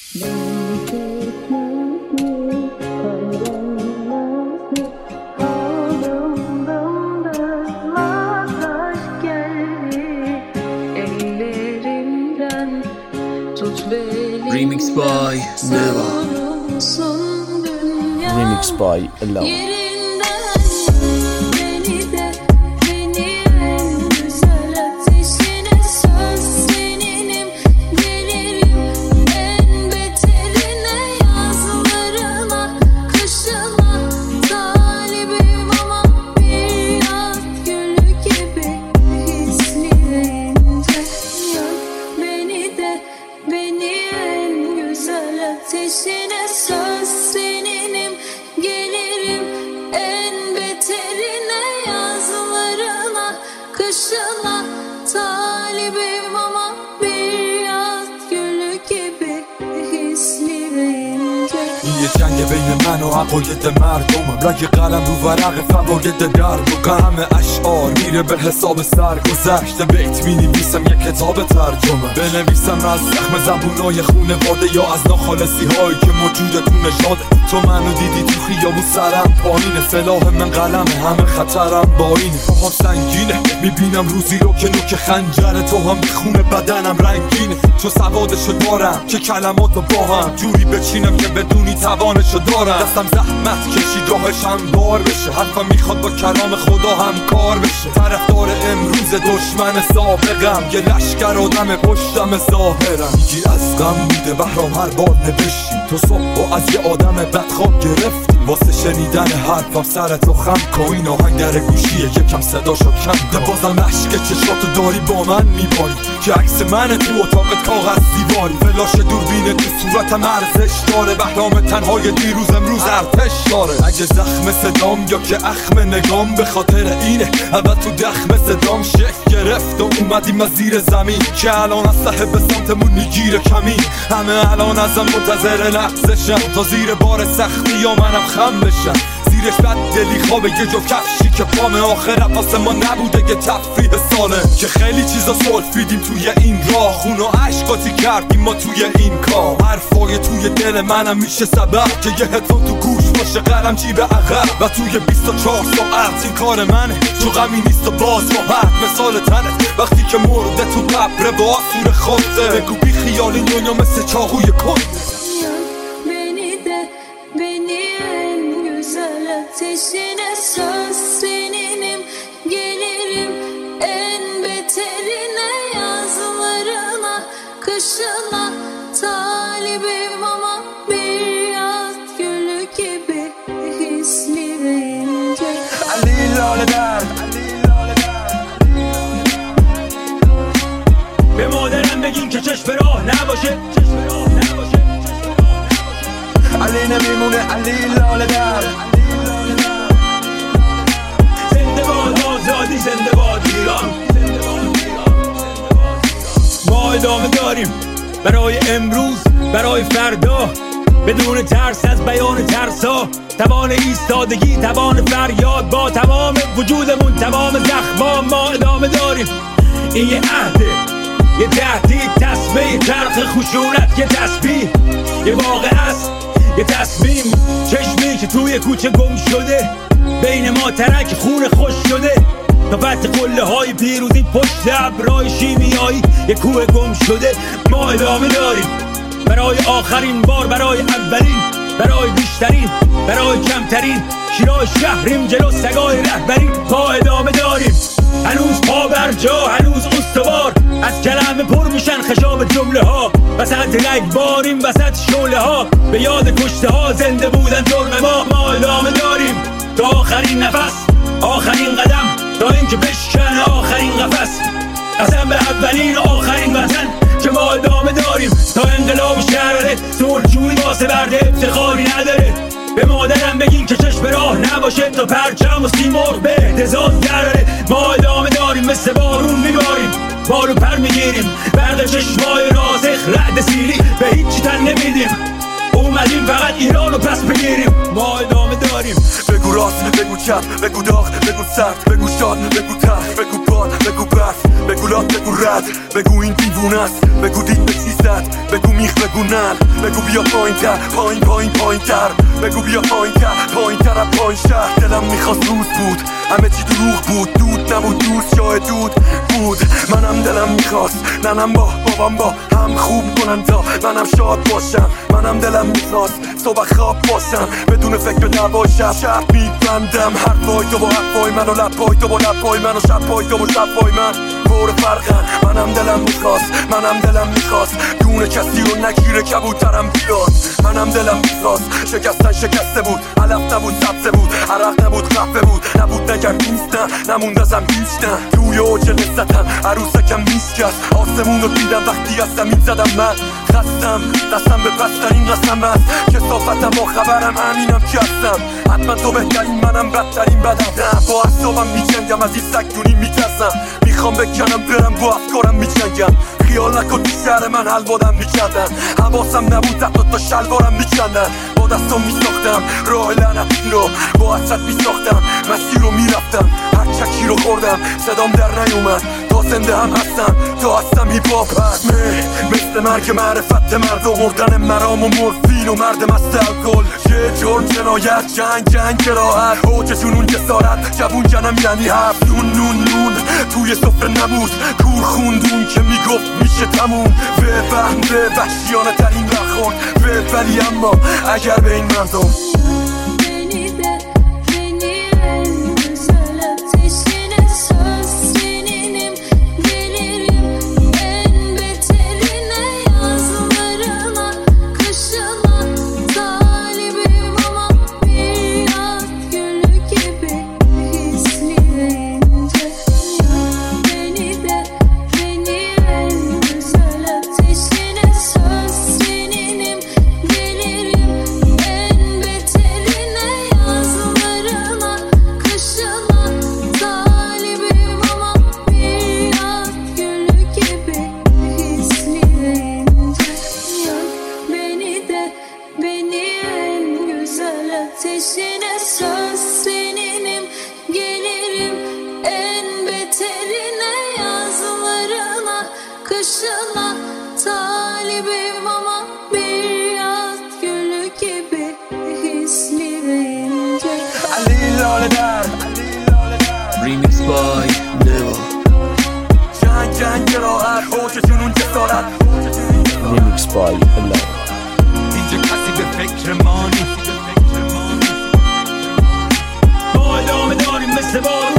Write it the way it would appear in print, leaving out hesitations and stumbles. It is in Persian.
Remix by Neva. Remix by Alone. Ateşine söz seninim, gelirim en beterine, yazlarına, kışına talibim ama bir yaz gülü gibi hisli ve ince. یه جنگ بین من و عقاید مردمم، رگ قلم رو ورق فواید درد و غم اشعار میره به حساب سرگذشت. بیت مینویسم یه کتاب ترجمه، بنویسم از زخم زبونای خونواده یا از ناخالصی هایی که موجود تو نژاده. تو منو دیدی تو خیابون سرم پایینه، سلاح من قلمه، همه خطرم با اینه. پاهم سنگینه، میبینم روزی رو که نوک خنجر تو هم خون بدنم رنگینه. چون سوادشو دارم که کلماتو با هم جوری بچینم که بدونی توانشو دارم. دستم زحمت کشید راهش هموار بشه، حرفم میخواد با کلام خدا همکار بشه. طرفدار امروز دشمن سابقم، یه لشکر آدم پشتم ظاهرم. میگی از غم بوده بهرام هر بار نوشتی، تو صبح از یه آدم بدخواب گرفتی. واسه شنیدن حرفم سرتو خم کن، این آهنگ در گوشیه یکم صداشو کم کن. بازم عشق چشاتو داری با من میباری که عکس من تو اتاقت کاغذ دیواری. فلاش دوربین تو صورتم ارزش داره، بهرام تنهای دیروز امروز ارتش داره. اگه زخم صدام یا که اخم نگام به خاطر اینه، اول تو دخم صدام شکل گرفت و اومدیم از زیر زمین که الان از صاحب سمتمون میگیره کمین. همه الان ازم منتظر لحظشن تا زیر بار سختی یا منم خم بشن. زیرش بد دلی خوابه یه جو کفشی که پام آخر واسه ما نبوده یه تفریح ساله. که خیلی چیزا سلفیدیم توی این راه، خون و عشقاتی کردیم ما توی این کار. حرفای توی دل منم میشه سبب که یه هدفون تو گوش باشه، قلم جیب عقب و توی 24 ساعت این کار منه. تو غمی نیست و باز راحت مثال تنه، وقتی که مرده تو قبره با آسور خاطر. بگو بی خیال این دنیا مثل چاقوی کنده. Ateşine söz seninim, gelirim en beterine, yazlarına, kışına talibim ama bir yaz gülü gibi hisli ve ince. علی لاله در به مادرم بگین که چشم راه نباشه، علی نمیمونه، علی لاله در. آزادی زنده باد ایران. ما ادامه داریم برای امروز، برای فردا، بدون ترس از بیان ترسا. توان ایستادگی، توان فریاد، با تمام وجودمون، تمام زخما. ما ادامه داریم. این یه عهده، یه تهدید، تسمه چرخ خشونت، یه تسبیح، یه واقعه است، یه تصمیم. چشمی که توی کوچه گم شده، بین ما ترک خون خوش شده. تا فتح قله های پیروزی پشت ابرهای شیمیایی، یه کوه گم شده. ما ادامه داریم برای آخرین بار، برای اولین، برای بیشترین، برای کمترین. شیرای شهریم جلو سگای رهبرین. ما ادامه داریم هنوز پا بر جا، هنوز استوار. از کلمه پر میشن خشاب جمله ها، وسط رگ باریم، وسط شعله ها. به یاد کشته ها زنده بودن جرم ما. ما ادامه داریم تا آخرین نفس، آخرین قدم، تا اینکه بشکنه آخرین قفس. قسم به اولین و آخرین وطن که ما ادامه داریم تا انقلاب شهره. صلحجویی واسه برده افتخاری نداره. به مادرم بگین که چشم راه نباشه تا پرچم و سیمرغ به اهتزاز دراره. ما ادامه داریم مثل بارون میباریم، بارو پر میگیریم. برق چشمای راسخ رعد سیری به هیچی تن نمیدیم. اومدیم فقط ایرانو پس بگیریم. ما ادامه داریم. بگو راست، بگو چپ، بگو داغ، بگو سرد، بگو شاد، بگو تلخ، بگو باد، بگو برف. بگو لات بگو رد، بگو این دیوونه است، بگو دید به چی زد، بگو میخ بگو نل، بگو بیا پایین تر، پایین تر، بگو بیا پایین تر از پایین شهر. دلم میخواست روز بود همه چی دروغ بود، دود نبود دوست جای دود بود. منم دلم میخواست ننم با بابام با هم خوب کنن تا منم شاد باشم. منم دلم میخواست صبح خواب باشم بدون فکر به دعوای شب میبندم حرفای تو با حرفای من و لبای تو با لبای من و شبای تو با شبای من پر فرقن. منم دلم میخواست دونه کسی رو نگیره کبوترم بیاد. منم دلم میخواست شکسته بود، علف نبود سبزه بود، عرق نبود قهوه بود، نبود نگرد نیست نه نموند ازم هیچ نه. توی اوج لذتم عروسکم میشکست، آسمون رو دیدم وقتی از زمین زدم. من خستم دستم به پسترین قسم است، کثافتم با خبرم همینم که هستم. حتما تو بهترین منم بدترین بدم، نه با اعصابم میجنگم از این سگدونی میترسم. میخوام بکنم برم با افکارم میجنگم، خیال نکن تو شهر من حلوادم میکردن، حواسم نبود حتی تا شلوارم میکندن. با دستم میساختم راه لعنتی رو، با حسرت میساختم مسیر رو میرفتم، هر چکی رو خوردم صدام در نیومد. تا زنده هم هستم تا هستم هیپ هاپ هست، مثل مرگ معرفت مرد و مردن مرام و مورفین و مرد مست الکل. یه جرم جنایت جنگ جراحت، اوج جنون جسارت جوون جنم یعنی هفت. نون توی سفره نبود، کور خوندون که میگفت میشه تموم. به وحشیانه ترین برخورد ولی اما اگر به این مردم ateşine söz seninim, gelirim en beterine, yazlarına kışına talibim ama bir yaz gülü gibi hisli ve ince. Remix by Neva. جنگ راحت اوج جنون جسارت. Remix by Allah. اینجا کسی به فکر ما نیست، با ادامه داریم مثل بارون.